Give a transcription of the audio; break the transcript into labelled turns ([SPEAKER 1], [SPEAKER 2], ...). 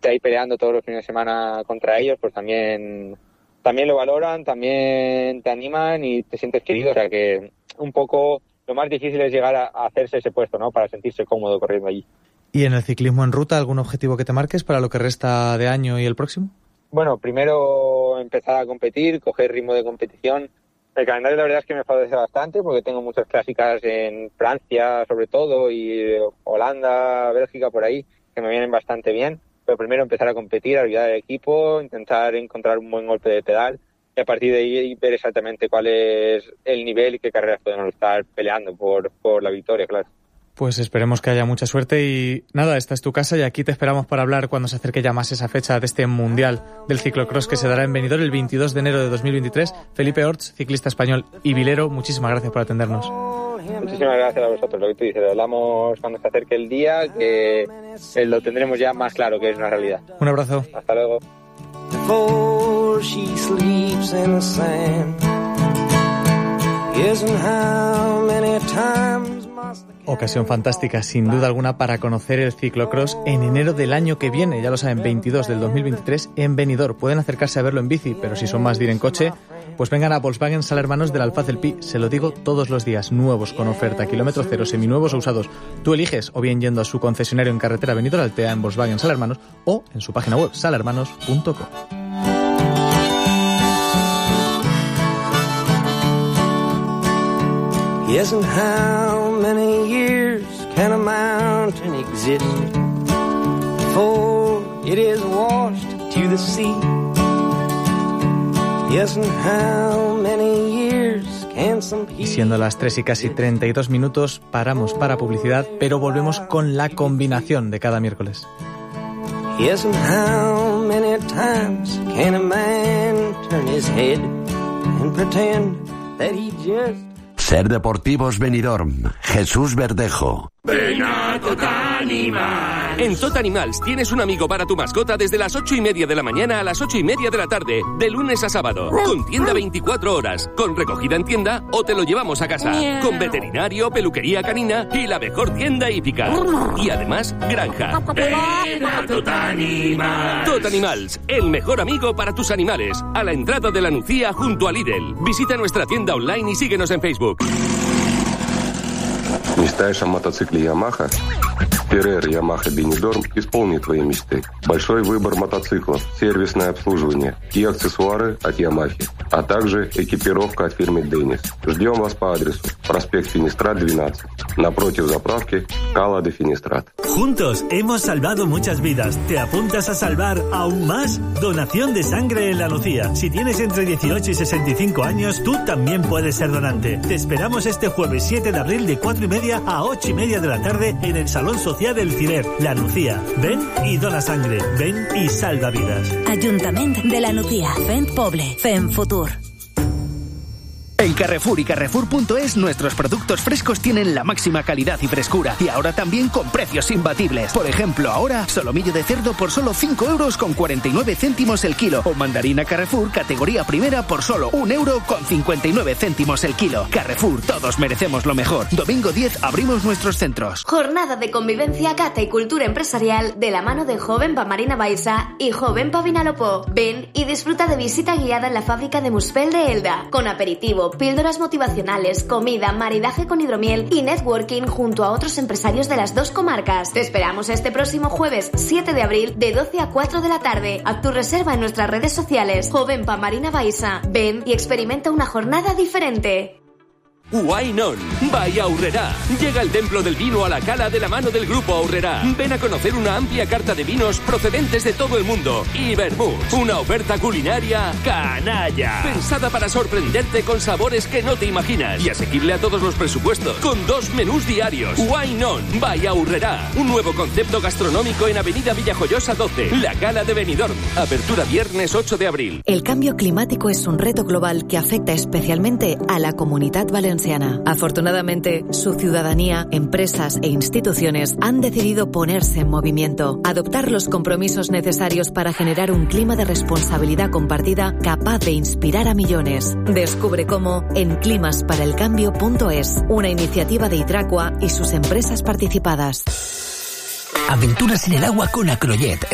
[SPEAKER 1] esté ahí peleando todos los fines de semana contra ellos, pues también lo valoran, también te animan y te sientes querido. O sea que un poco lo más difícil es llegar a hacerse ese puesto, ¿no? Para sentirse cómodo corriendo allí.
[SPEAKER 2] ¿Y en el ciclismo en ruta algún objetivo que te marques para lo que resta de año y el próximo?
[SPEAKER 1] Bueno, primero empezar a competir, coger ritmo de competición. El calendario la verdad es que me favorece bastante porque tengo muchas clásicas en Francia sobre todo y Holanda, Bélgica por ahí que me vienen bastante bien. Pero primero empezar a competir, ayudar al equipo, intentar encontrar un buen golpe de pedal y a partir de ahí ver exactamente cuál es el nivel y qué carreras podemos estar peleando por la victoria, claro.
[SPEAKER 2] Pues esperemos que haya mucha suerte y nada, esta es tu casa y aquí te esperamos para hablar cuando se acerque ya más esa fecha de este Mundial del Ciclocross que se dará en Benidorm el 22 de enero de 2023. Felipe Orts, ciclista español y vilero, muchísimas gracias por atendernos.
[SPEAKER 1] Muchísimas gracias a vosotros, lo que tú dices, hablamos cuando se acerque el día, que lo tendremos ya más claro que es una realidad.
[SPEAKER 2] Un abrazo.
[SPEAKER 1] Hasta luego.
[SPEAKER 2] Ocasión fantástica, sin duda alguna, para conocer el ciclocross en enero del año que viene, ya lo saben, 22 del 2023 en Benidorm. Pueden acercarse a verlo en bici, pero si son más de ir en coche, pues vengan a Volkswagen Sala Hermanos del Alfaz del Pi. Se lo digo todos los días, nuevos con oferta, kilómetro cero, seminuevos o usados. Tú eliges, o bien yendo a su concesionario en carretera Benidorm Altea en Volkswagen Sala Hermanos o en su página web salahermanos.com.
[SPEAKER 3] Yes, and how many years can a mountain exist before it is washed to the sea? Yes, and how many years can some people...
[SPEAKER 2] Y siendo las 3 y casi 32 minutos, paramos para publicidad, pero volvemos con la combinación de cada miércoles.
[SPEAKER 3] Yes, and how many times can a man turn his head and pretend that he just...
[SPEAKER 4] Ser Deportivos Benidorm, Jesús Verdejo.
[SPEAKER 5] ¡Ven a Totanimal!
[SPEAKER 6] En Totanimals tienes un amigo para tu mascota desde las 8:30 de la mañana a las 8:30 de la tarde, de lunes a sábado, con tienda 24 horas, con recogida en tienda o te lo llevamos a casa, con veterinario, peluquería canina y la mejor tienda hípica. Y además, granja.
[SPEAKER 5] ¡Ven a Totanimals!
[SPEAKER 6] Totanimals, el mejor amigo para tus animales, a la entrada de la Nucía junto a Lidl. Visita nuestra tienda online y síguenos en Facebook.
[SPEAKER 7] Мечтаешь о мотоцикле Yamaha? Ferrer Yamaha Benidorm исполнит твои мечты. Большой выбор мотоциклов, сервисное обслуживание и аксессуары от Yamaha, а также экипировка от фирмы Dennis. Ждем вас по адресу: проспект Финистрат 12, напротив заправки Cala de Finistrat.
[SPEAKER 8] Juntos hemos salvado muchas vidas. ¿Te apuntas a salvar aún más? Donación de sangre en La Nucía. Si tienes entre 18 y 65 años, tú también puedes ser donante. Te esperamos este jueves 7 de abril de 4:30 a 8:30 de la tarde en el Salón Social del Cirer, La Nucía. Ven y dona sangre. Ven y salva vidas.
[SPEAKER 9] Ayuntamiento de La Nucía. Fent Poble. Fent Futur.
[SPEAKER 10] En Carrefour y Carrefour.es nuestros productos frescos tienen la máxima calidad y frescura y ahora también con precios imbatibles. Por ejemplo, ahora solomillo de cerdo por solo 5 euros con 49 céntimos el kilo o mandarina Carrefour categoría primera por solo 1 euro con 59 céntimos el kilo. Carrefour, todos merecemos lo mejor. Domingo 10 abrimos nuestros centros.
[SPEAKER 11] Jornada de convivencia, cata y cultura empresarial de la mano de Jovenpa Marina Baixa y Jovenpa Vinalopó. Ven y disfruta de visita guiada en la fábrica de Muspel de Elda, con aperitivo, píldoras motivacionales, comida, maridaje con hidromiel y networking junto a otros empresarios de las dos comarcas. Te esperamos este próximo jueves 7 de abril de 12 a 4 de la tarde. Haz tu reserva en nuestras redes sociales. Jovenpa Marina Baixa. Ven y experimenta una jornada diferente.
[SPEAKER 6] Wine On, by Aurrerá. Llega el templo del vino a la Cala de la mano del Grupo Aurrerá. Ven a conocer una amplia carta de vinos procedentes de todo el mundo. Y vermouth, una oferta culinaria canalla. Pensada para sorprenderte con sabores que no te imaginas. Y asequible a todos los presupuestos. Con 2 menús diarios. Wine On, by Aurrerá. Un nuevo concepto gastronómico en Avenida Villajoyosa 12. La Cala de Benidorm. Apertura viernes 8 de abril.
[SPEAKER 9] El cambio climático es un reto global que afecta especialmente a la Comunitat Valenciana. Afortunadamente, su ciudadanía, empresas e instituciones han decidido ponerse en movimiento, adoptar los compromisos necesarios para generar un clima de responsabilidad compartida capaz de inspirar a millones. Descubre cómo en climasparaelcambio.es, una iniciativa de Hidracua y sus empresas participadas.
[SPEAKER 12] Aventuras en el agua con Acrojet,